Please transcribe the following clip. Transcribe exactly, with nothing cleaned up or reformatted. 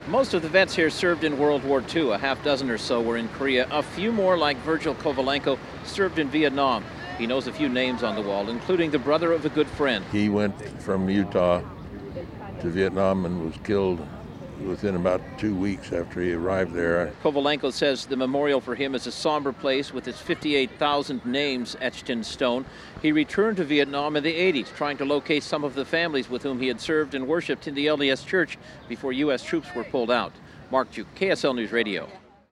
Most of the vets here served in World War Two. A half dozen or so were in Korea. A few more, like Virgil Kovalenko, served in Vietnam. He knows a few names on the wall, including the brother of a good friend. He went from Utah to Vietnam and was killed within about two weeks after he arrived there. Kovalenko says the memorial for him is a somber place with its fifty-eight thousand names etched in stone. He returned to Vietnam in the eighties, trying to locate some of the families with whom he had served and worshipped in the L D S Church before U S troops were pulled out. Mark Duke, K S L News Radio.